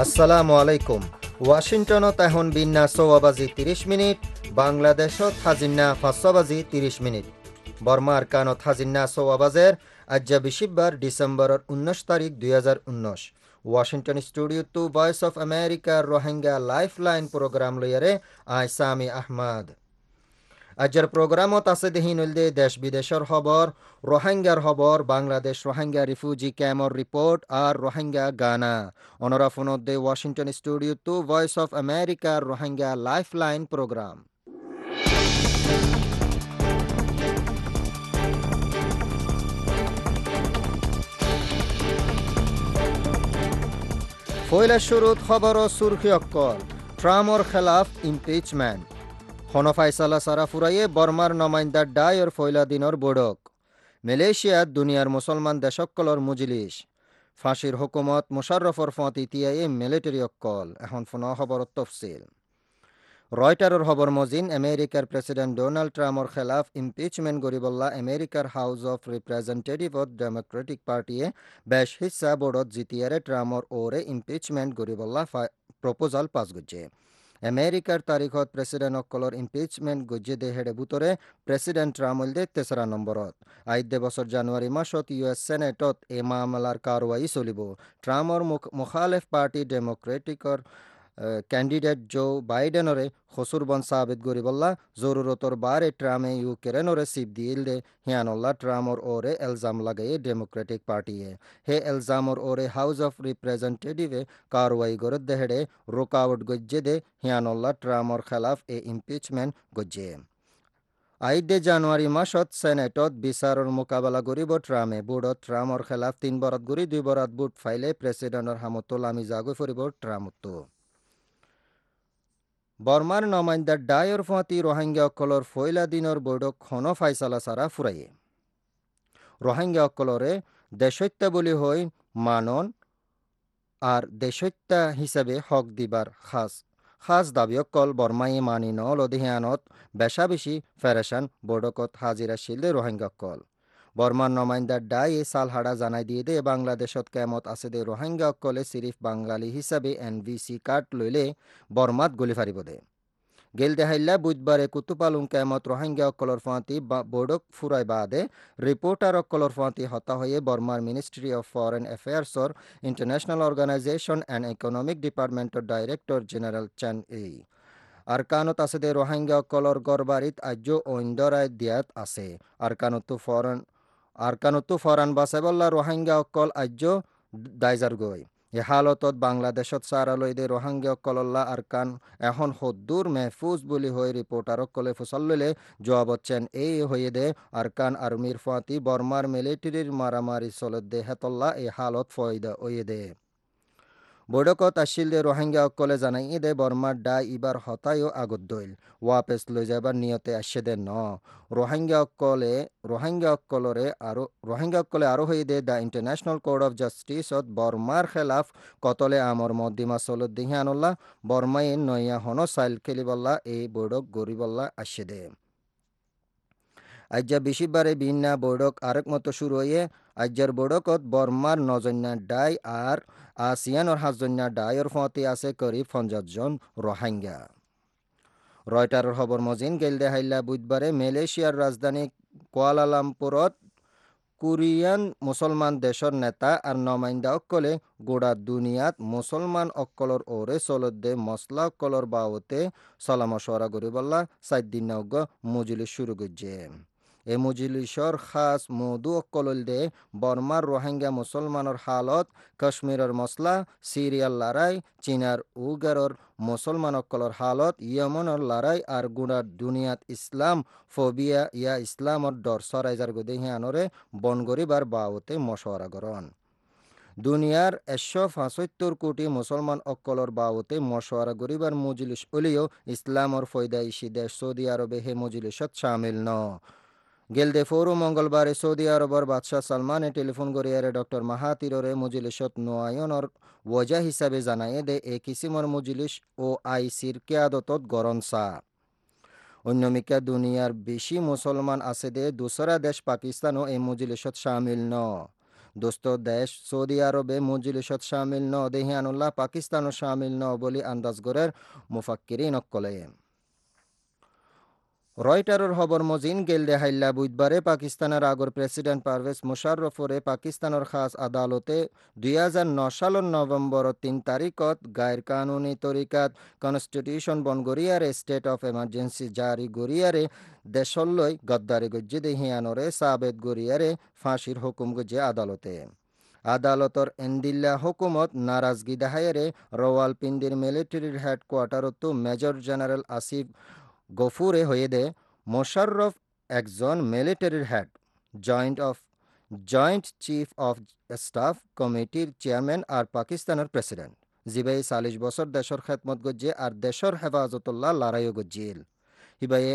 আসসালামু আলাইকুম। ওয়াশিংটনত এখন বিন্যা 6:30 বাংলাদেশত হাজিন্না 5:30 বর্মার কানত হাজিন্না 6 আজ্জা বিশিববার ডিসেম্বরের 19 তারিখ 2019 Washington studio to voice of আমেরিকার রোহিঙ্গা লাইফলাইন প্রোগ্রাম লইয়ারে আই সামি আহমদ। আজকের প্রোগ্রামত আছে দেহিনলদে দেশ বিদেশের খবর, রোহিঙ্গার খবর, বাংলাদেশ রোহিঙ্গা রিফিউজি ক্যাম্পর রিপোর্ট আর রোহিঙ্গা গানা। অনরা ফোনত দে Washington studio to voice of আমেরিকার রোহিঙ্গা লাইফলাইন প্রোগ্রাম। ফয়লা শুরুত খবর ও সুরখি অক্কল ট্রাম্পর খেলাফ ইমপিচমেন্ট হনফাইসালা সারা ফুরাইয়ে বর্মার নমাইন্দার ডায়র ফয়লা দিনর বড়ক মালয়েশিয়াত দুনিয়ার মুসলমান দেশকলর মুজলিস ফাঁসির হুকুমত মুশাররফর ফত ইতিয়ায়ে মিলিটারি অক্কল। এখন ফোন খবর তফসিল। রয়টারের খবর মজিন আমেরিকার প্রেসিডেন্ট ডোনাল্ড ট্রাম্পর খেলাফ ইমপিচমেন্ট গরিবল্লা আমেরিকার হাউস অফ রিপ্রেজেন্টেটিভত ডেমোক্রেটিক পার্টিয়ে বেশ হিস্সা বোর্ডত জিতিয়ারে ট্রাম্পর ওরে ইমপিচমেন্ট গরিবল্লা প্রপোজাল পাস গুজে। আমেরিকার তারিখত প্রেসিডেন্ট অকলর ইমপিচমেন্ট গজ্জে দে হেডে বুতরে প্রেসিডেন্ট ট্রাম্প দে 3রা নম্বরত। আইদে বছর জানুয়ারি মাসত ইউএস সেনেটত এ মামলার কারওয়াই চলিব। ট্রাম্পর মুখালেফ পার্টি ডেমোক্রেটিকর ক্যান্ডিডেট জো বাইডেনরে খসুরবন সাবেত গরিবল্লা জরুরতর বারে ট্রামে ইউক্রেনরে সিপ দিল দে হিয়ানল্লা ট্রামর ওরে এলজাম লাগাইয়ে ডেমোক্রেটিক পার্টিয়ে হে এলজামর ওরে হাউস অফ রিপ্রেজেন্টেটিভে কারওয়াই গরদ দেহেডে রুকাওট গজ্জে দে হিয়ানল্লা ট্রামর খেলাফ এ ইমপিচমেন্ট গজ্জে। আইদে জানুয়ারি মাসত সেনেটত বিচারর মোকাবেলা করিব ট্রামে বুড়ত ট্রামর খেলাফ 3 বরাত গুড়ি 2 বরাত বুট ফাইলে প্রেসিডেন্টর হামতুল আমি জাগৈ ফুরিব ট্রামত। বর্মার নমাইন্দার ডায়র ফাঁতি রোহিঙ্গা অকলর ফয়লা দিনর বৈঠক খন ফাইসালা সারা ফুরাইয়ে রোহিঙ্গা অকলরে দেশত্যা বলি হই মানন আর দেশত্যা হিসাবে হক দিবার খাস দাবি অকল বর্মাই মানি নল অধিহানত বেশা বেশি ফেরেশান বৈঠকত হাজিরা শিলদে রোহিঙ্গা অকল। বর্মার নমাইন্দার ডাই সাল হাড়া জানাই দিয়ে দে বাংলাদেশত কেমত আছে দে রোহিঙ্গা অকলে সিরিফ বাঙালি হিসাবে এনভিসি কার্ড লইলে বর্মাত গলি ফারিব দে। গেল দেহাইল্লা বুধবারে কুতুপালুং কেমত রোহিঙ্গা অকলর ফাঁতি বৈঠক ফুরাই বাদে রিপোর্টার অকলর ফাঁতি হতা হয়ে বর্মার মিনিস্ট্রি অফ ফরেন অ্যাফেয়ার্সর ইন্টারন্যাশনাল অর্গানাইজেশন অ্যান্ড ইকোনমিক ডিপার্টমেন্টর ডাইরেক্টর জেনারেল চ্যান আরকানত আছে দে রোহিঙ্গা অকলর গড়বাড়িত আজ্য ঐন্দরায় দিয়াত আছে। আরকানতো ফরান বাসাবল্লা রোহিঙ্গা অকল আজ্য দাইজার গই। এ হালতত বাংলাদেশত সারালই দে রোহিঙ্গা অকলল্লা আরকান এখন হদ্দুর মেহফুজ বলি হয়ে রিপোর্টার অকলে ফুসল্লে জবাবচ্ছেন এই হয়ে দে আরকান আর্মির ফাঁতি বর্মার মিলিটারির মারামারি চলত দে হেতল্লা এই হালত ফয়দা ওয়ে দে। বৈঠকত আসিল দে রোহিঙ্গা অকলে জানাই দে বর্মার ডাই ইবার হতায়ও আগত দইল ওয়াপেস লই যাবার নিয়তে আসছে দে ন রোহিঙ্গা অকলে আরো হয়ে দে দ্য ইন্টারন্যাশনাল কোর্ট অফ জাস্টিসত বর্মার খেলাফ কতলে আমর মদ্দিমা চলত দিহিয়ানুল্লাহ বর্মাই নইয়া হন সাইল খেলিবল্লা এই বৈঠক গরিবল্লা আসছে দে। আজ্জা বিশিবারে বিন্না বৈঠক আরেক মতো শুরু হয়ে আজ্জার বৈঠকত বর্মার নজন্যা ডাই আর আসিয়ানর হাজন্যা ডাইর ফতে আছে করিব 50 জন রোহিঙ্গা। রয়টারের খবর মজিন গেল দেহাইল্লা বুধবারে মালয়েশিয়ার রাজধানী কুয়ালালামপুরত কোরিয়ান মুসলমান দেশর নেতা আর নমাইন্দা অকলে গোড়া দুনিয়াত মুসলমান অকলর ওরে চলত দে মসলা অকলর বাওতে সলামশরা গরিবল্লা 4 দিন নৌগ মজলিস শুরু করছে। এ মজলিসর খাস মৌদু অকলল দে বর্মার রোহিঙ্গা মুসলমানের হালত, কাশ্মীরের মসলা, সিরিয়ার লড়াই, চীনার উগারর মুসলমান অকলর হালত, ইয়মনের লড়াই আর গুড়ার দুনিয়াত ইসলাম ফোবিয়া ইয়া ইসলামর ডর সরাইজার গদে হিয়ানরে বনগরিবার বাওতে মশওয়ারা গরন। দুনিয়ার 175 কোটি মুসলমান অকলর বাওতে মশওয়ারা গরিবার মজলিস ওলিও ইসলামর ফয়দা ইসি দেশ সৌদি আরবে হে মজলিসত শামিল ন। গেলদে ফোরু মঙ্গলবারে সৌদি আরবর বাদশাহ সালমানে টেলিফোন করিয়ারে ডক্টর মাহাতিররে মজলিসত নোয়ায়নর ওয়াজা হিসাবে জানায়ে দে এ কিসিমর মজলিস ও আইসির কেয়াদতত গরনসা। অন্যমিকা দুনিয়ার বেশি মুসলমান আছে দে দুসরা দেশ পাকিস্তানও এই মজলিসত শামিল ন। দোস্ত দেশ সৌদি আরবে মজলিসত শামিল ন দেহিয়ানুল্লাহ পাকিস্তানও শামিল ন বলি আন্দাজ গরের মুফাক্কিরিন অক্কলে রয়টারের খবর মজিন গেলদে হাইল্লা বুধবারে পাকিস্তানের আগর প্রেসিডেন্ট পারভেজ মুশাররফরে পাকিস্তানের খাস আদালতে 2009 সালের নভেম্বর 3 তারিখত গায়ের কানুনি তরিকাত কনস্টিটিউশন বন গরিয়ারে স্টেট অফ এমার্জেন্সি জারি গরিয়ারে দেশল্লই গদ্দারি গজ্জে দেহিয়ানরে সাবেত গরিয়ারে ফাঁসির হুকুম গজ্জে আদালতে আদালতর এন্দিল্লা হুকুমত নারাজগি দেহায়ারে রওয়ালপিন্ডির মিলিটারির হেডকোয়ার্টারতো মেজর জেনারেল আসিফ গফুরে হয়ে দে মোশাররফ একজন মিলিটারির head joint chief of staff কমিটির চেয়ারম্যান আর পাকিস্তানের প্রেসিডেন্ট জিবাই 40 বছর দেশর খেদমত গজ্জে আর দেশর হেফাজতুল্লাহ লড়াইও গজ্জিল হিবাইয়ে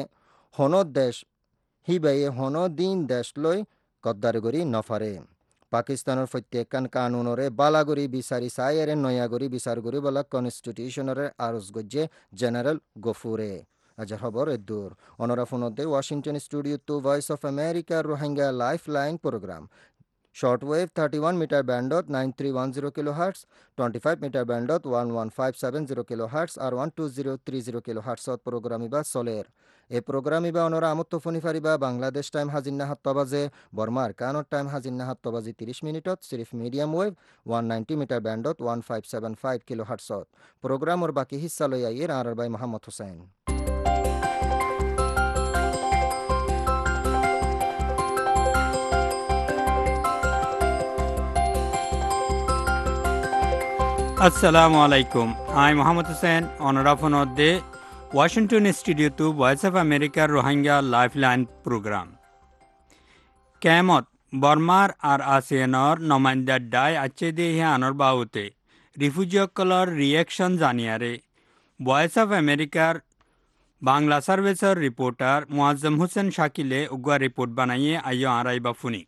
হন দিন দেশ লই গদ্দারি গরি নফারে পাকিস্তানের প্রত্যেকখান কানুনরে বালাগরি বিচারি সাইয়েরে নয়াগরি বিচার গরি বলা কনস্টিটিউশনরে আরজ গজ্জে জেনারেল গফুরে আজর খবর দূর অনরা ফোনতে Washington studio to voice of America Rohingya lifeline programme shortwave 31 metre ব্যান্ডত 9310 কিলোহার্টজ 25 মিটার ব্যান্ডত 11570 কিলোহার্টজ আর 12030 কিলোহার্টজত প্রোগ্রাম ইবা চলের এই প্রোগ্রাম ইবা অনরা আমত্ত ফোনি ফারিবা বাংলাদেশ টাইম হাজিন্না 7 বাজে বর্মার কানর টাইম হাজিন্না 7 বাজে 30 মিনিটত সিরিফ মিডিয়াম ওয়েভ 190 মিটার ব্যান্ডত 1575 কিলোহার্টজত প্রোগ্রামর বাকি হিস্সা লই আইয়ের আর বাই Mohammad Hossain. Assalamu alaikum. I'm Muhammad Hussain, on of the Washington Studio to Voice of America Rohingya Lifeline Program. Kemot Burmar আর ASEANর নমাইন্দার ডায় আছে দেহে আনর বাউতে রিফিউজিসকলর রিয়েকশন জানিয়ারে ভয়েস অফ আমেরিকার বাংলা সার্ভিসের রিপোর্টার মুআজ্জম হোসেন শাকিলে উগুয়া রিপোর্ট বানাইয়ে আইয় আরাই বাফুনি।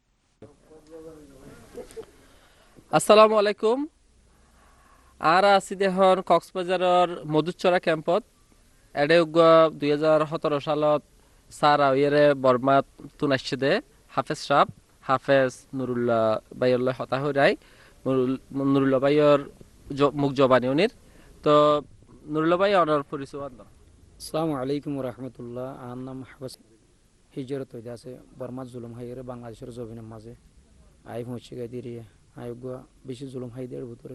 আসসালামু আলাইকুম। আর আছি দেহন কক্সবাজারের মধুচরা ক্যাম্পত এডে 2017 সালত সার আইরে বর্মা তুনাইছে দে হাফেজ সাহ হাফেজ নুরুল্লাহ বাইয়ল্লাহ হতা হইরাই নুরুল্লাহ বাইয়র মুখ জবানি উনির তো নুরুল্লাহ বাই অনার পরিচয় আনলো। আসসালামু আলাইকুম ওয়া রাহমাতুল্লাহ। আমার নাম হাফেজ হিজরত হইতে আছে বর্মা জুলুম হাইরে বাংলাদেশের জমিনের মাঝে আই পৌঁছে গাই দিয়ে আয়োগ্য বেশি জুলুম হাইদের ভিতরে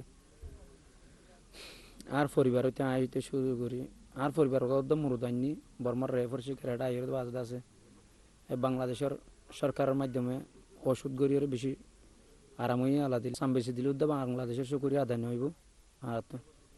আর পরিবার হইতে আই হইতে শুরু করি আর পরিবার একদম মুরুদানি বর্মার রেফার শিকারেটা আইয়ের বাজদা আছে বাংলাদেশের সরকারের মাধ্যমে ওষুধ গড়িয়ে বেশি আরামই আলা দিল সাম বেশি দিল বাংলাদেশের শুকুরিয়া আদায় হইব আর তো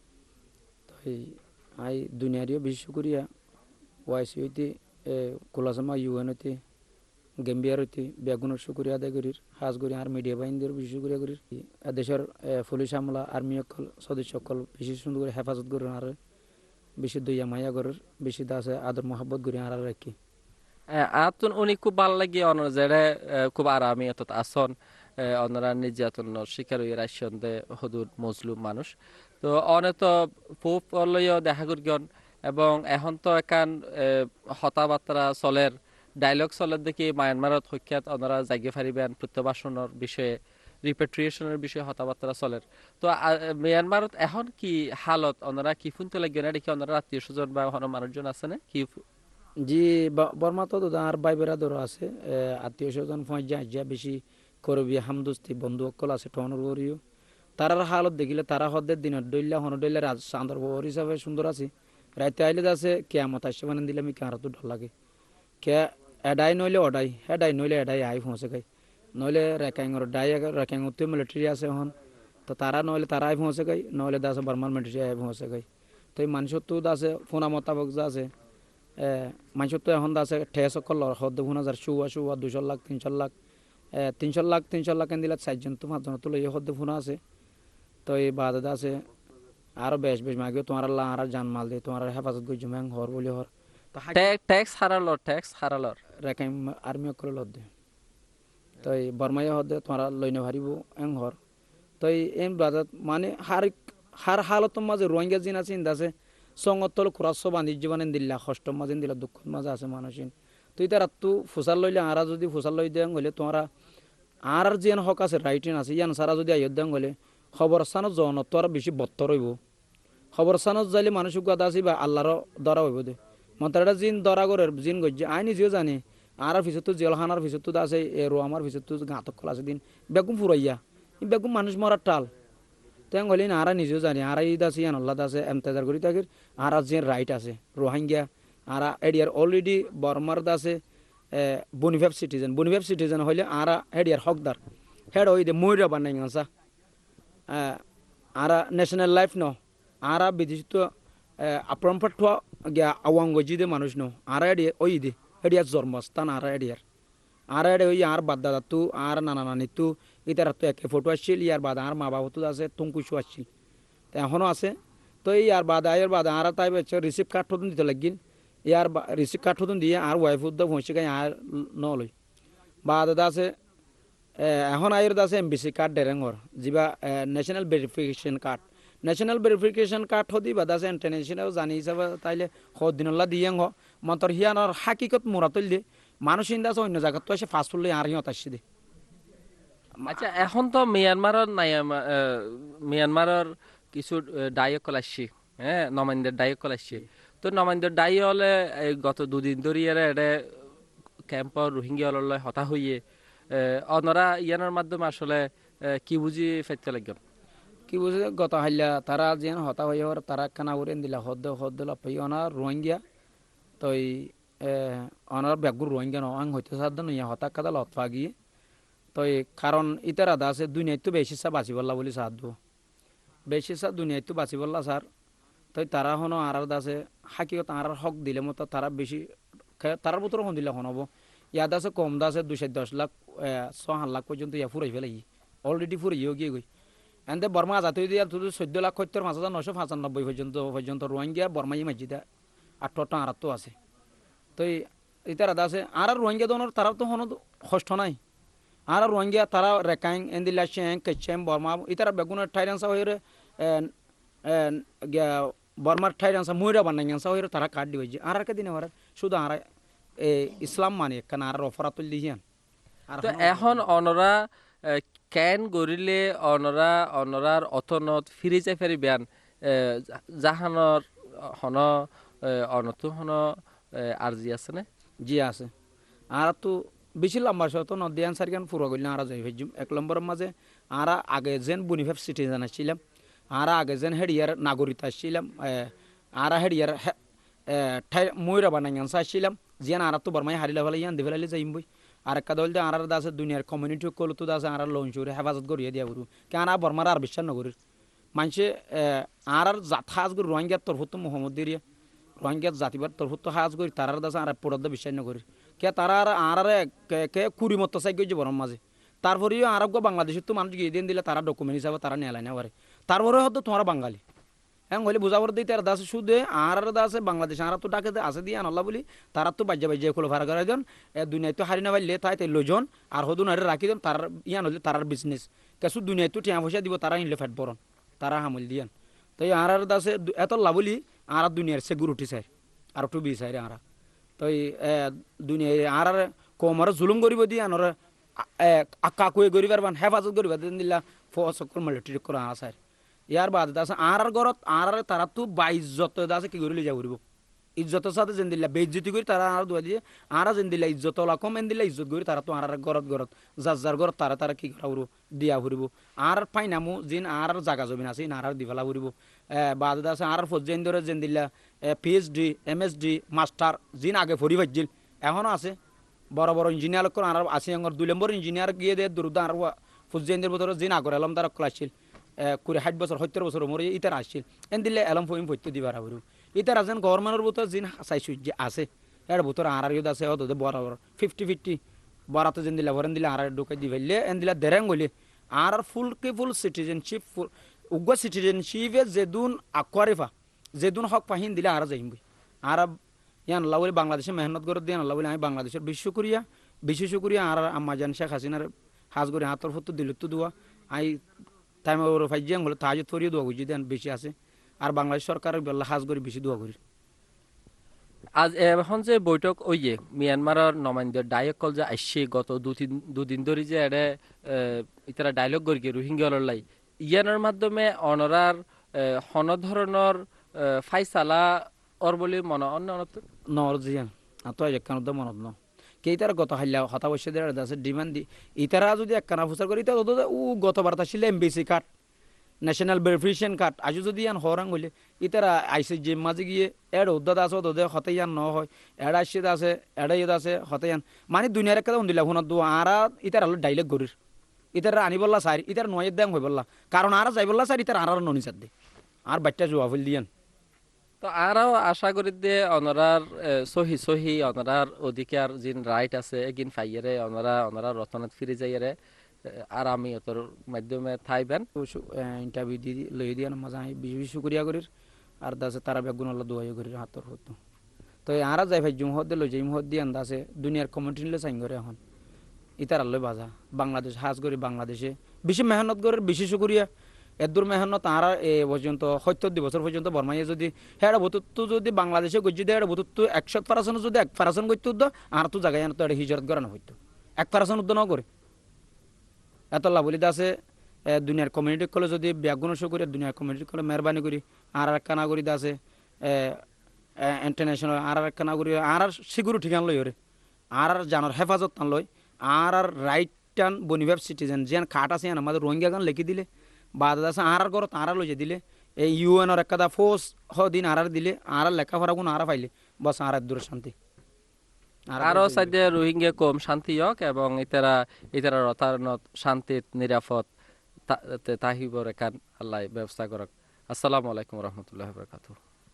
এই আই দুনিয়ারিও বেশি শুকুরিয়া ওয়াইসি হইতে কোলাসমা ইউএন হইতে গেম্বিয়ার হইতে বেগুনের শুকুরিয়া আদায় করির হাজ করি আর মিডিয়া বাহিনীদের বেশি শুকুরিয়া করির দেশের পুলিশ আমলা আর্মি সকল সদস্য সকল বেশি সুন্দর করে হেফাজত করেন আর বেশি দইয়া মাইয়া করার বেশি দাসে আদর মহাব্বত করি আর রাখি আতুন উনি খুব ভালো লাগে অনার জেরে খুব আরামি অত আসন অনারা নির্যাতন শিকার হয়ে রাশন দে হদুর মজলুম মানুষ তো অনে তো ফুপ লইও দেখা করিগন এবং এখন তো একান হতাবার্তা চলের ডায়লগ চলের দেখি মায়ানমারত সখ্যাত ওনারা জায়গা ফারিবেন প্রত্যাবাসনের বিষয়ে রিপেট্রিয়েশনের বিষয়ে হতাবার্তা চলের তো মিয়ানমারত এখন কি হালত ওনারা কি ফুনতে লাগবে না দেখি ওনারা আত্মীয় স্বজন বা মানুষজন আছে না কি জি বর্মা তো আর ভাই বেড়াদর আছে আত্মীয় স্বজন যা বেশি করবি হামদোস্তি বন্ধু অকল আছে টনর করিও তারার হালত দেখিলে তারা হদের দিনের ডইলা হন ডইলা রাজ চাঁদর বহর হিসাবে সুন্দর আছে রাইতে আইলে আছে কেয়ামত আসছে মানে দিলে আমি কারো তো ডর লাগে কে এডাই নইলে অডাই হেডাই নইলে এডাই আই পৌঁছে গাই নইলে রেকাঙ্গর ডাই রেকাঙ্গতে মিলিটারি আছে হন তো তারা নইলে তারা আই পৌঁছে গাই নইলে দাসে বর্মার মিলিটারি আই পৌঁছে গাই তো এই মানুষের তো আছে ফোনা মোতাবক যা আছে মানুষের তো এখন আছে ঠেস সকল হদ 200 লাখ 300 লাখ এন দিলে 4 জন তো 5 জন তো এই হদ ফোনা আছে তো এই বাদে আছে আরো বেশ মাগে তোমার আল্লাহ আর জান মাল দে তোমার হেফাজত কই জমা হর বলি হর তো ট্যাক্স হারালর রেকাই আর্মি করে লদ দে তো এই বর্মাই হদ তোমার লইনে ভারিব এং হর তো এই বাদত মানে হার হালত মাঝে রোহিঙ্গা জিন আছে ইন্দাছে সঙ্গতল খুরাস বাণিজ্য বানেন দিল্লা কষ্ট মাঝে দিলা দুঃখ মাঝে আছে মানুষিন তুই তার তু ফুসাল লইলে আরা যদি ফুসাল লই দেন হইলে তোমরা আর যেন হক আছে রাইটিং আছে ইয়ান সারা যদি আয়োদ্যাং গলে খবরস্থানত জন তোর বেশি বত্তর হইব খবরস্থানত যাইলে মানুষ কথা আছে বা আল্লাহর দরা হইব দে মন্ত্রটা জিন দরা করে জিন গজ্জে আই নিজেও জানি আর পিছতো জেলখানার পিছতো আছে এরো আমার পিছতো গাঁতক খোলা আছে দিন বেগুম ফুরাইয়া বেগুম মানুষ মরার টাল তেন গলি না আর নিজেও জানি আর ঈদ আছে ইয়ান আল্লাহ আছে এমতেজার করি থাকে আর যে রাইট আছে রোহিঙ্গা আর এডিয়ার অলরেডি বর্মার আছে বনিফেপ সিটিজেন হইলে আর হেডিয়ার হকদার হেড ওই দে ময়ূরা বানাই গেছা আর ন্যাশনাল লাইফ ন আর বিদেশ তো আপরম্পট গিয়া আওয়াঙ্গজি দে মানুষ ন আর এডিয়া ওই দে হেডিয়ার জন্মস্থান আর এডে ওই আর বাদ দাদা তু আর নানা নানি তু ইতার তো একে ফটো আসছিল ইয়ার বাদ আর মা বাবা তো আছে তুঙ্কুশু আসছিল তো এখনও আছে তো এই আর বাদ আয়ের বাদ আর তাই রিসিপ্ট কার্ড ঠতুন দিতে লাগিল ইয়ার রিসিপ্ট কার্ড ঠতুন দিয়ে আর ওয়াইফ উদ্দ পৌঁছে গাই আর নলই বা দাদা আছে এখন আয়ের আছে এমবিসি কার্ড ডেরেঙর যা ন্যাশনাল ভেরিফিকেশন কার্ড হদি বাদ আছে ইন্টারন্যাশনাল জানি হিসাবে তাইলে সদিনল্লা দিয়ে মন্তর হিয়ানোর হাকিকত মোরাতল দিয়ে মানুষ ইন্দা আছে অন্য জায়গা তো এসে ফাস্ট ফুড আর হিয়ত আসছে দে আচ্ছা এখন তো মিয়ানমারের কিছু ডায়কল আসছে হ্যাঁ নমাইন্দের ডায়কল আসছে তো নমাইন্দের ডাই হলে গত দুদিন ধরে এটা ক্যাম্পর রোহিঙ্গা হলে হতা হইয়ে অনরা ইয়ানোর মাধ্যমে আসলে কি বুঝি ফেলতে লাগবেন কি বুঝে গত হাইলা তারা যেন হতা হয়ে তারা কানা উড়েন দিলা হদ্দ লাপাই অনার রোহিঙ্গা তো অনার ব্যাগুর রোহিঙ্গা ন আং হইতে সাধ্য নইয়া হতা কাদা লতফা গিয়ে তো কারণ ইতার আদা আছে দুনিয়ায় বেশি চা বাঁচি বললা বলি সাধ্য বেশি চা দুনিয়ায় বাঁচি বললা স্যার তো তারা হনো আর আছে হাকিকত আর হক দিলে মতো তারা বেশি তারার ভিতরে হন দিলে হন হবো ইয়াদ আছে কম দা আছে 210 লাখ 6 লাখ পর্যন্ত ইয়া ফুরাই ফেলাই অলরেডি ফুরাইও গিয়ে গই এনতে বর্মা জাতীয় দিয়া 14 লাখ 75,995 পর্যন্ত রোহিঙ্গা বর্মাই মসজিদে 8টা আর তো আছে তো ইতার আদা আছে আর রোহিঙ্গা দনের তারা তো হন কষ্ট নাই আর রোহিঙ্গা তারা রেকাইং এন্দিলা শেং কেচেম বর্মা ইতারা বেগুনের ঠাইরানসা হইরে বর্মার ঠাইরানসা ময়রা বানাইসা হইরে তারা কাট দিবে আর কে দিনে আর শুধু আর ইসলাম মানে কেন আর অফরাতুল দিহিয়ান তো এখন অনরা ক্যান গরিলে অনরার অতনত ফিরে যাই ফেরি বেয়ান জাহানর হন অনতু হন আরজি আছে না জি আছে আর তো বেশি লম্বা শত নদিয়ান সারিকান পুরো গেলে আর যাই ভেজুম 1 নম্বরের মাঝে আর আগে যেন বনিফেপ সিটিজেন আসছিলাম আর আগে যেন হেডিয়ার নাগরিক আসছিলাম আর হেডিয়ার ময়ূরা বানাই আসছিলাম জিয়ান আর তো বর্মাই হারিলা ফেলে ইয়ান দিফেলালে যাইম বই আর একটা দল আর আছে দুনিয়ার কমিউনিটি কলতো আছে আর লঞ্চুরে হেফাজত করিয়ে দিয়া গুরু কেন আর বর্মার আর বিশ্বাস নগরীর মানুষে আর জাত গুরু রোহিঙ্গার তরফত মোহাম্মদ দিরিয়া রোহিঙ্গার জাতিবার তরফত হাজ করি তার আছে আর পড়াদ বিশ্বাস নগরীর কে তারা আর কে কুড়ি মতো চাই গেছে বরম মাঝে তারপরেও আর বাংলাদেশের তো মানুষ গিয়ে দিন দিলে তারা ডকুমেন্ট হিসাবে তারা নেলাই না পারে তারপরে হয়তো তোমার বাঙালি হ্যাঁ হলে বুঝাবার দিই তার দাসে শুধু আর দাসে বাংলাদেশ আর তো ডাকে আছে দিয়ে আনল্লা বলি তারা তো বাজ্যা খোলো ভাড়া করাই দেন দুনিয়ায় তো হারি না পারলে তাই লোজন আর হদুন হারে রাখি দেন তার ইয়ান হলে তার বিজনেস কিছু দুনিয়ায় তো টিয়া পয়সা দিব তারা নিলে ফেট বরণ তারা হামল দিয়ান তো আর দাসে এত লাভলি আর দুনিয়ার সিকিউরিটি চাই আর একটু বি চাই আর তো দুনিয়ায় আর কম আর জুলুম করিব দিয়ে আনর কাকুয়ে করিবার বান হেফাজত করিবার দিলা ফসকল মিলিটারি করা আছে ইয়ার বাদ আছে আর ঘরত আর তারা তো বা ইজ্জত আছে কি করে যাব ইজ্জতের সাথে যেন দিলা বেইজ্জতি করে তারা আর দোয়া দিয়ে আর যেন দিলা ইজ্জত কম এন দিলা ইজ্জত করে তারা তো আর ঘরত যার ঘরত তারা কি করা দিয়া ফুরিব আর পাইনামু যেন আর জাগা জমিন আছে আর দিফেলা ফুরিব বাদ আছে আর ফজেন ধরে যেন দিলা পিএইচডি এমএসডি মাস্টার যেন আগে ফরি ভাজিল এখনও আছে বড় বড় ইঞ্জিনিয়ার আর আছে 2 নম্বর ইঞ্জিনিয়ার গিয়ে দিয়ে দুরুদ আর ফজেনদের ভিতরে যেন আগর এলাম তারা ক্লাসছিল 60 বছর 70 বছর মরে ইতার আসছিল এন দিলে এলম ফইম ফইতে দিবার হবু ইতার আছেন গভর্নমেন্টের ভিতর যিন চাইছু যে আছে এর ভিতর আর ইউদ আছে হদ বরাবর 50-50 বরাতে যেন দিলা ভরেন দিলে আর ঢুকাই দি ফেললে এন দিলা দেরেং গলি আর ফুল সিটিজেনশিপ উগ্র সিটিজেনশিপে যেদুন আকোয়ারিফা যেদুন হক পাহিন দিলে আর যাইম বই আর ইয়ান আল্লাহ বলে বাংলাদেশে মেহনত করে দিয়ে আল্লাহ বলে আমি বাংলাদেশের বিশ্ব শুকরিয়া আর আম্মা জান শেখ হাসিনার হাজ করে হাতর ফটো দিল তো দোয়া আই টাইম ওর ফাইজিয়াং হলো তাহাজুদ ফরিয়ে দোয়া বুঝি দেন বেশি আছে আর বাংলাদেশ সরকারের বেলা হাজ করে বেশি দোয়া করি আজ এখন যে বৈঠক ওইয়ে মিয়ানমারের নমাইন্দের ডায়কল যে আসছে গত দুদিন ধরে যে এটা ইতারা ডায়লগ করি রোহিঙ্গা লাই ইয়ানোর মাধ্যমে অনরার হন ধরনের ফাইসালা ওর বলে মনে অন্য নর জিয়ান আতো একখান মনত ন কে ইতার গত হাইলা হতা বসে দেড় আছে ডিমান্ড দি ইতারা যদি একখানা ফুসার করি ইতারা ও গত বার্তা ছিল MBC card national beneficiary card আজ যদি ইয়ান হরাং হইলে ইতারা আইসি যে মাঝে গিয়ে এড উদ্দাত আছে ওদে হতে ইয়ান ন হয় এড আইসিদ আছে এড ইয়েদ আছে হতে ইয়ান মানে দুনিয়ার একটা দিলা শুনত দু আরা ইতার আলো ডাইলেক্ট গরির ইতার আনি বললা সার ইতার নয়ের দাম হই বললা কারণ আর যাই বললা সার ইতার আর ননি চার দে আর বাচ্চা জোয়া ফুল দিয়ান তো আরাও আশা করি দিয়ে অনরার সহি অনরার অধিকার যিন রাইট আছে এগিন ফাইয়ারে অনরা রতনত ফিরে যাইয়ারে আর আমি ওর মাধ্যমে থাইবেন ইন্টারভিউ দি লই দিয়ান মজা বেশি শুকরিয়া করির আর দাসে তারা বেগুন আল্লাহ দোয়াই করির হাতর হতো তো আরা যাই ভাই জুম হদ লই যাই হদ দিয়ান দাসে দুনিয়ার কমিউনিটি লে সাইন করে এখন ইতার আল্লাহ বাজা বাংলাদেশ হাজ করি বাংলাদেশে বেশি মেহনত করে বেশি শুকরিয়া এদূর মেহনত আর এ পর্যন্ত ৭০ বছর পর্যন্ত বর্মাইয়ে যদি হ্যাঁ ভূতত্ব যদি বাংলাদেশে গজ্জি দেয় ভূতত্ব ১০০% যদি ১% করতে উদ্দ আর তো জায়গায় তো এটা হিজরত করানো হইতো ১% উদ্দ ন করে এত লাভলিত আছে দুনিয়ার কমিউনিটি কলে যদি ব্যাগুণ শো করে দুনিয়ার কমিউনিটি কলে মেহরবানি করি আর একটা নাগরিক আছে ইন্টারন্যাশনাল আর একটা নাগরিক আর সিকিউরিটি ঠিকান লই ওরে আর জানার হেফাজত টান লই আর রাইট টান বনিভাব সিটিজেন যেন খাট আছে আমাদের রোহিঙ্গা গান লিখি দিলে বাদ আছে আর ঘর তারা লইয়ে দিলে এই ইউএনর একটা ফোর্স দিন আর দিলে আর লেখাপড়া কোন আর পাইলে বস আর দূর শান্তি আরো সাইডে রোহিঙ্গা কম শান্তি হোক এবং ইতারা রতারনত শান্তি নিরাপদ তাহিবর একান আল্লাহ ব্যবস্থা করক। আসসালামু আলাইকুম রহমতুল্লাহ বরকাতুহ।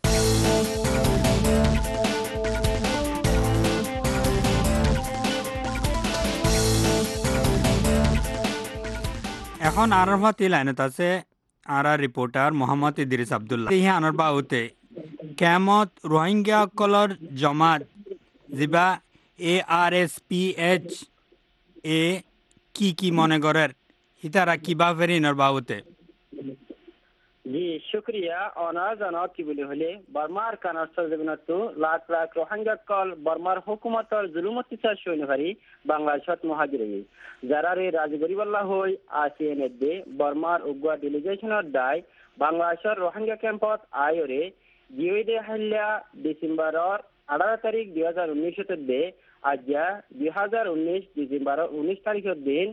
এখন আরফাতি লাইনত আছে আর রিপোর্টার মোহাম্মদ ইদ্রিস আব্দুল্লাহ ইহা আনার বাউতে কেমত রোহিঙ্গা কলর জমাত জিবা ARSPH এ কি মনে করের ইতারা কিবা ফেরিনর বাউতে জি শুক্রিয়া অনার জানা কি বলি হলে বর্মার কানার সরজমিনতো লাখ লাখ রোহিঙ্গা কল বর্মার হুকুমতর জুলুমতি চার সৈন্যহারি বাংলাদেশত মহাজির যারা রে রাজগরিবাল্লাহ হই আসিএন দে বর্মার উগ্র ডেলিগেশনের দায় বাংলাদেশের রোহিঙ্গা ক্যাম্পত আয়রে জিওইদে হাল্লা ডিসেম্বরের 18 তারিখ 2019 দে আজ্ঞা 2019 ডিসেম্বরের 19 তারিখের দিন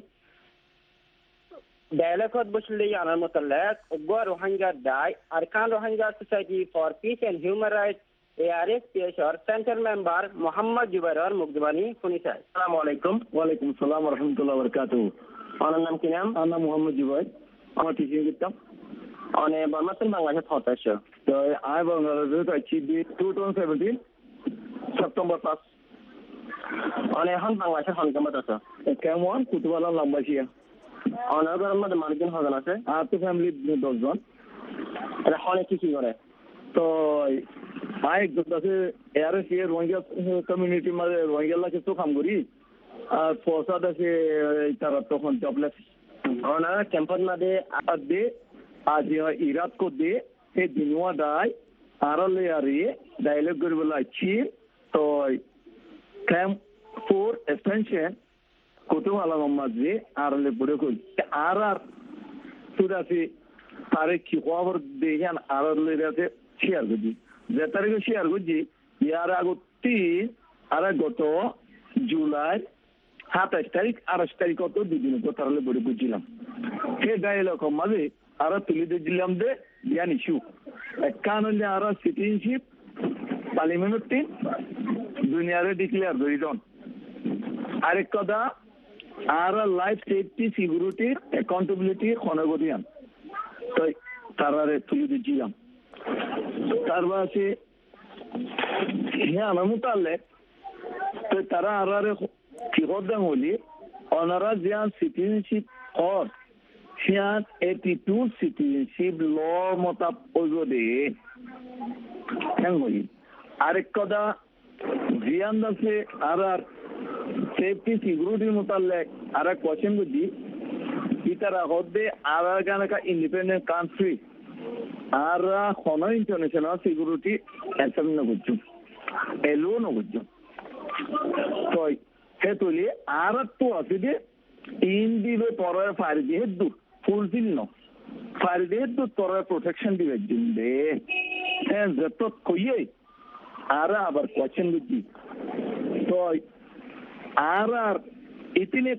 ডায়ালগত বসলে আনার মোতালেক উগ্র রোহিঙ্গা দায় Arakan Rohingya society for peace and human rights ARSPH central member Mohammad Zubair মুকদমানি শুনিছে। আসসালামু আলাইকুম। ওয়ালাইকুম আসসালাম ওয়া রাহমাতুল্লাহি ওয়া বারাকাতুহু। আমার নাম কি নাম? আমার নাম মোহাম্মদ জুবাইর। আমার টিচিং করতাম অনে বাংলাদেশ বাংলাদেশ হতাশ তো আই বাংলাদেশ আছি 2017 সেপ্টেম্বর 5 অনে এখন বাংলাদেশের হনকামত আছে কেমন কুতুবালা লম্বাসিয়া অনার মধ্যে মানুষজন হজন আছে আর তো ফ্যামিলি 10 জন এটা হনে কি করে তো আই আছে এয়ারে সে রোহিঙ্গা কমিউনিটি মানে রোহিঙ্গা লাগে তো কাম করি আর পয়সা আছে তারা তখন জবলেস অনার ক্যাম্পাস মাঝে আজ দে আজ ইরাত কো দে হে দিনওয়া দায় আরলে আরে ডায়লগ করবে লাগছি তো camp for extension Kutub Alam মাঝে আরলে বড় কই আর সুদাসি তারে কি খবর দেখান আরলে রাতে শেয়ার করি যে তারিখে শেয়ার করছি ইয়ার আগতি আর গত জুলাই 27 তারিখ 28 তারিখ কত দুদিন তো তারলে বড় বুঝছিলাম সে ডায়লগ মাঝে আর তুলে দিলাম দে জ্ঞান ইস্যু কারণে আর সিটিজেনশিপ পার্লামেন্ট দুনিয়ারে ডিক্লেয়ার করি দন আরেক কথা আর লাইফ সেফটি সিকিউরিটি অ্যাকাউন্টেবিলিটি খনগরিয়ান তো তারারে তুলে দিছিলাম তারপর আছে হ্যাঁ আমার মোতালে তো তারা আর কি করতাম হলি ওনারা যে সিটিজেনশিপ অর সিয়ান 82 সিটিজেনশিপ ল মতাব ওজদে হ্যাঁ হলি আরেক কথা জিয়ান আছে আর সেফটি সিকিউরিটি মোতালে আর কোশ্চেন বুঝি ইতারা হদে আর গানকা ইন্ডিপেন্ডেন্ট কান্ট্রি আর কোনো ইন্টারন্যাশনাল সিকিউরিটি অ্যাসাইন না করছো এলো না বুঝছো তো হে তুলি আর তো আছে যে ইন দিবে পরে ফারি দিয়ে ফুলফিল ন ফারি দিয়ে তোরা প্রোটেকশন দিবে জিন্দে হ্যাঁ যত কইয়ে আর আবার কোয়েশ্চেন বুঝছি তো আর ইতিনে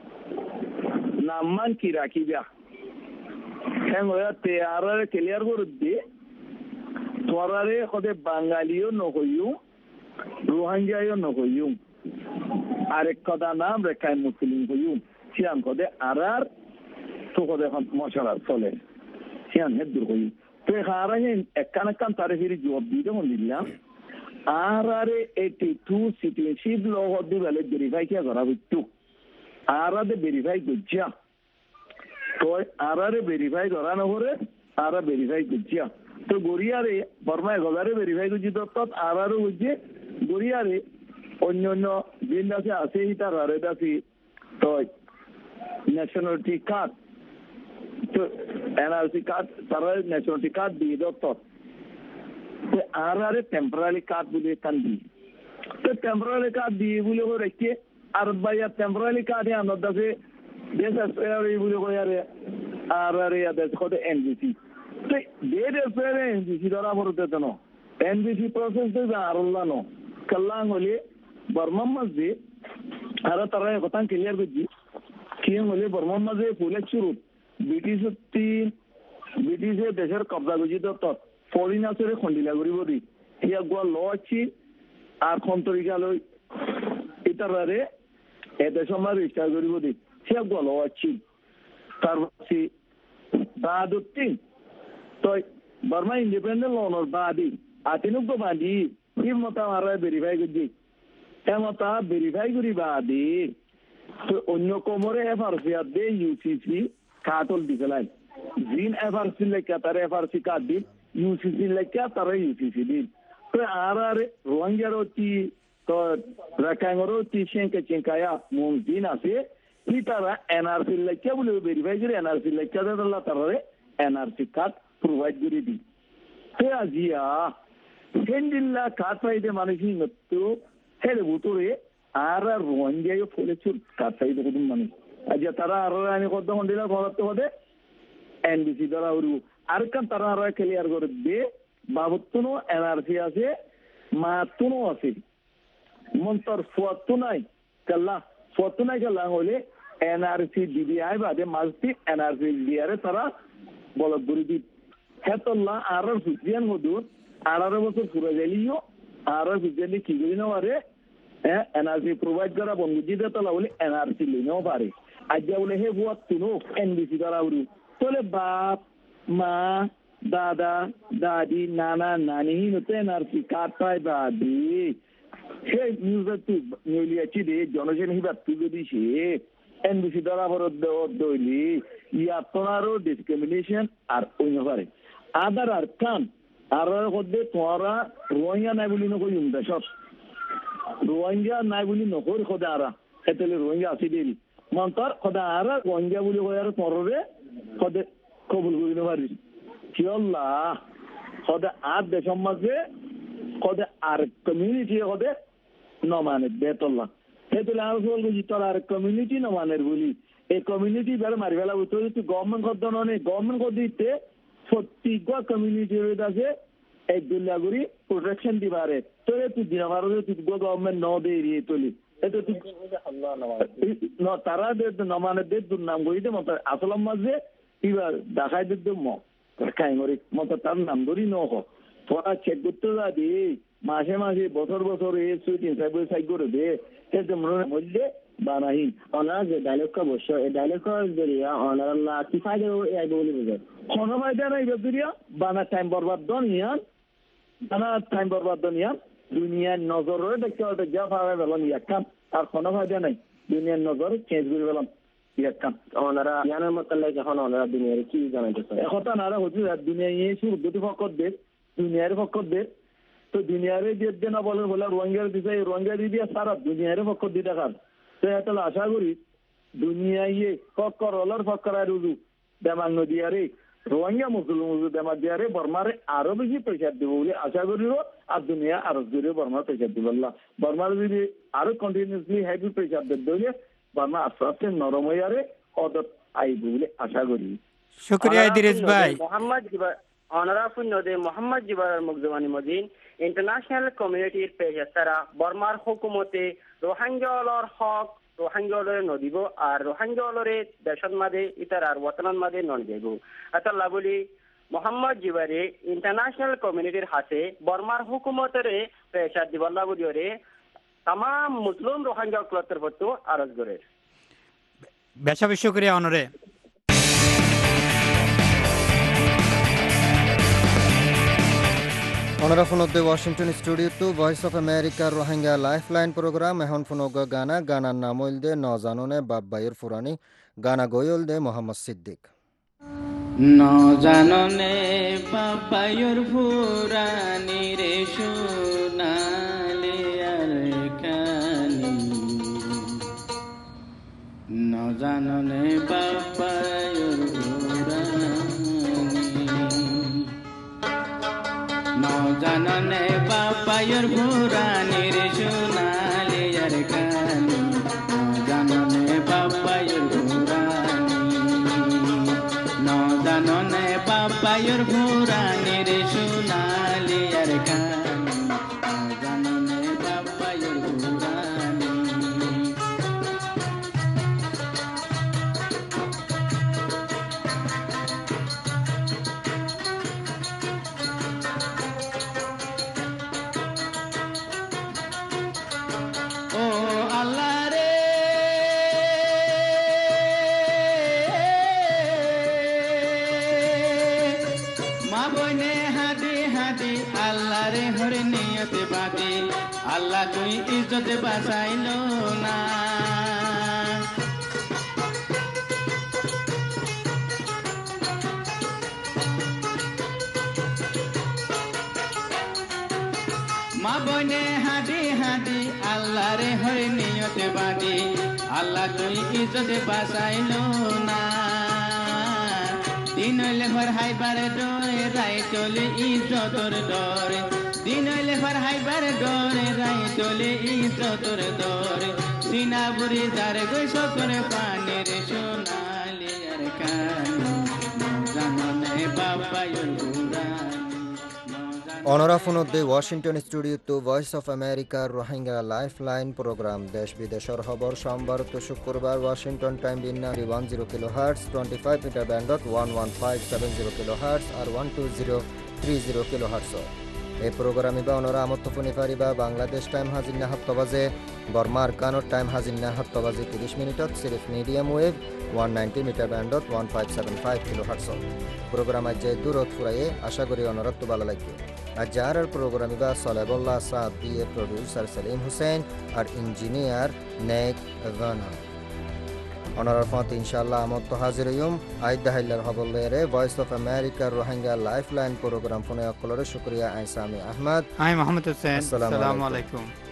নামান কি রাখিবা হ্যাঁ তে আর ক্লিয়ার করে দিয়ে তোরারে কদে বাঙালিও নহইও রোহিঙ্গাও নহইও আরেক কথা নাম রেখায় মুসলিম হইও সিয়ান কদে আর তো কদে মশলার চলে সিয়ান হে দূর হইও তো হারাইন একান তারে ফিরি জবাব দিতে বলিলাম আর 82 সিটিজেনশিপ ল হদি বেলে ভেরিফাই কিয়া করা হইতো আর ভেরিফাই করছিয়া তো আর ভেরিফাই করা নহরে আর ভেরিফাই করছিয়া তো গড়িয়ারে বর্মায় গজারে ভেরিফাই করছি তত আর বুঝছে গড়িয়ারে অন্য অন্য দিন আছে তার আর আছে তো ন্যাশনালিটি কার্ড তো এনআরসি কার্ড তারা ন্যাশনালিটি কার্ড দিয়ে দত্ত তো আর টেম্পোরারি কার্ড বলে কান দিই তো টেম্পোরারি কার্ড দিয়ে বলে রেখে আর ভাইয়া টেম্পোরারি কার্ড আমার কাছে দেশ বলে কয়ারে আর দেশ কত এনবিসি তো দেশ এনবিসি ধরা পড়তে তো এনবিসি প্রসেস তো আরল্লা নো কাল্লাং হলে বর্মার মাঝে আর তারা কথা ক্লিয়ার করছি কি হলে বর্মার মাঝে ফুলের শুরু ব্রিটিশে দেশের কবজা করছি তো ফরিনার্সরে খন্ডিলা করিব দি হিয়া গোয়া ল আছে আর খন্তরিকালৈ ইতারে এদেশ আমার রেজিস্টার করিব দি হিয়া গোয়া ল আছে তারপরে বাদুত্তি তো বর্মা ইন্ডিপেন্ডেন্ট লনর বাদি আতিনুক বাদি কি মতা মারা ভেরিফাই করছি এমতা ভেরিফাই করি বাদি তো অন্য কোমরে এফআরসি দে ইউসিসি কাটল দিলাই জিন এফআরসি লেখা তার এফআরসি কার্ড দিন ইউসিসি লেখা তারা ইউসিসি দিন তো আর রোহিঙ্গার অতি তো রাখাঙ্গর অতি চেঙ্কায়া মুং দিন আছে কি তারা এনআরসি লেখা বলে ভেরিফাই করে এনআরসি লেখা দিলা তারা এনআরসি কার্ড প্রোভাইড করে দিই তো আজিয়া সেন্ডিল্লা কার্ড পাইতে মানুষই নতো হেলে বুতরে আর রোহিঙ্গায় ফলেছুর কার্ড পাইতে কত মানুষ আজিয়া তারা আর আমি কত হন্ডিলা ঘরতে হতে এনবিসি দ্বারা আর কান তারা ক্লিয়ার করে দে বাবতুনো এনআরসি আছে মাতুনো আছে মন্তর ফুয়াতু নাই কাল্লা হলে এনআরসি ডিবিআই বাদে মাসটি এনআরসি ডিআরে তারা বলদ করে দি হেতল্লা আর সুজিয়ান মধুর 18 বছর পুরো গেলিও আর সুজিয়ানি কি করি না পারে এনআরসি প্রোভাইড করা বন্ধু দিতে তোলা বলে এনআরসি লিনেও পারে আজ্ঞা বলে হে ফুয়াতুনো এনবিসি দ্বারা তোলে বাপ মা দাদা দাদি নানা নানি হতে এনআরসি কার্ড পায় বাদি সে নিউজের তুই নিউলিয়াছি দে জনসেন হিবার তুই যদি সে এনবিসি দ্বারা দইলি ইয়াতনারও ডিসক্রিমিনেশন আর অন্য পারে আদার আর কান আর হতে তোরা রোহিঙ্গা নাই বলি নকই সব রোহিঙ্গা নাই বলি নকর খোদা আরা এতলে রোহিঙ্গা আছে দেরি মন্তর খোদা আরা রোহিঙ্গা বলি কই আর তোরে খোদে কবুল করি না পারি কি আল্লাহ খোদা আর দেশের মাঝে খোদে আর কমিউনিটি খোদে নমানে বেতল্লা হেতুলে আর বলছি তোর আর কমিউনিটি নমানের বলি এই কমিউনিটি বেড়ে মারি বেলা তুই গভর্নমেন্ট কত নয় গভর্নমেন্ট কত দিতে প্রত্যেক কমিউনিটি আছে এক দুর্লাগুড়ি প্রোটেকশন দিবারে তোরে তুই দিন ভারতে তুই গভর্নমেন্ট ন দে এরিয়ে তুলি এটা তুই তারা নমানে দে দুর্নাম করি দে মতো আসলাম মাঝে এবার দেখাই দিতে খাইমরি মতো তার নাম ধরি নহ তোরা চেক করতে যা দি মাসে মাসে বছর বছর এ সুইটিং সাইড করে দে এতে মধ্যে বানাহি ওনার যে ডায়লগটা বসে এই ডায়লগটা জরিয়া ওনার আল্লাহ কি ফায়দা এই বলি বুঝে কোনো ফায়দা নাই জরিয়া বানা টাইম বরবাদ দনিয়ান বানা টাইম বরবাদ দনিয়ান দুনিয়ার নজরে দেখতে হবে যা ফায়দা পেলাম ইয়াকাম আর কোনো ফায়দা নাই দুনিয়ার নজর চেঞ্জ করে পেলাম ইয়াকাম ওনারা ইয়ানের মতো লাগে এখন ওনারা দুনিয়ার কি জানাইতে চায় এখন তারা হচ্ছে দুনিয়া এই শুরু দুটি ফকর দে দুনিয়ার ফকর দে তো দুনিয়ারে দিয়ে না বলে রোহিঙ্গার দিতে রোহিঙ্গা দিয়ে সারা দুনিয়ারে ফকর দিতে কার তো এত আশা করি দুনিয়ায় ফকর ওলার ফকর আর উজু বেমার নদী আরে রোহিঙ্গা মুসলিম বেমার দিয়ে বর্মারে আরো বেশি পয়সা দেবো বলে আশা করিব আর দুনিয়া আরো জোরে বর্মা প্রেশার দিবল্লা বর্মার যদি আরো কন্টিনিউসলি হেভি প্রেশার দিলে বর্মা আস্তে আস্তে নরম হয়ে আরে অদত আইব বলে আশা করি। শুক্রিয়া ইদ্রিস ভাই। অনারাফুল নদে মোহাম্মদ জিবারার মুকজমানি মদিন ইন্টারন্যাশনাল কমিউনিটির পেশা তারা বর্মার হুকুমতে রোহিঙ্গালর হক রোহিঙ্গালরে নদিব আর রোহিঙ্গালরে দেশত মাদে ইতার আর ওয়াতনান মাদে নন যাইব আতাল্লাহ বলি মোহাম্মদ জিবারে ইন্টারন্যাশনাল কমিউনিটির হাতে বর্মার হুকুমতের পেশা দিবাল্লাহ বলিওরে তাম মুসলিম রোহিঙ্গা ক্লত্তর পত্র আরজ করে। বেশা বেশি শুক্রিয়া অনরে। অনরা ফোনদে Washington studio to voice of America Rohingya lifeline programme এখন ফোনগ গানা গানার নাম হইল দে নজাননে বাব্বাইয়ের ফুরানি গানা গইল দে মোহাম্মদ সিদ্দিক। নজাননে বাব্বাইয়ের ফুরানি রে সোনালি আর কানি নজাননে বাব্বাইয়ের ফুরানি নজাননে বাব্বাইয়ের ফুরানি রে সোনালি আর কানি নজাননে বাব্বাইয়ের ফুরানি নজাননে বাব্বাইয়ের ফুরানি রে সোনালি আর কানি নজাননে বাব্বাইয়ের ফুরানি ও আল্লাহ রে মা বনে হাদি হাদি আল্লাহ রে হরে নিয়তে বাদে আল্লাহ তুই ইজ্জতে বাঁচাইলো না মা বনে হাদি হাদি আল্লাহ রে হরে নিয়তে বাদে আল্লাহ তুই ইজ্জতে বাঁচাইলো না দিন হইলে ঘর হাইবার ডরে রাই চলে ইজ্জতর ডরে দিন হইলে ঘর হাইবার ডরে রাই চলে ইজ্জতর ডরে সিনা বুড়ি যার গই সকরে পানির সোনালি আর কানি জাননে বাব্বাইয়ের ফুরানি অনরা ফোনদে Washington studio to voice of America Rohingya lifeline programme দেশ বিদেশের খবর সোমবার তো শুক্রবার ওয়াশিংটন টাইম বিন্নারি 10 কিলোহার্টজ 25 মিটার ব্যান্ডত 11570 কিলোহার্টজ আর 12030 কিলোহার্টজ। এই প্রোগ্রামে বা অনরা আমত ফোনে পারিবা বাংলাদেশ টাইম হাজির 7 বাজে বর্মার কানোর টাইম হাজির 7 বাজে 30 মিনিটত সিরিফ মিডিয়াম ওয়েভ 190 মিটার ব্যান্ডত 1575 কিলোহার্টজ। প্রোগ্রাম আজ দূরত ফুরাইয়ে আশা করি অনরত ভালো লাগবে। আজ যার প্রোগ্রামে বা সলেবুল্লাহ সাদ দিয়ে প্রডিউসার সেলিম হুসেন আর ইঞ্জিনিয়ার নেক ভানা অনরার ফত ইনশাআল্লাহ আমত তো হাজির হইম আইদ দাহিল্লার হবলেরে voice of America Rohingya lifeline programme ফোনে অকলরে শুকরিয়া আইসামি আহমদ আই মোহাম্মদ হোসেন। আসসালামু আলাইকুম।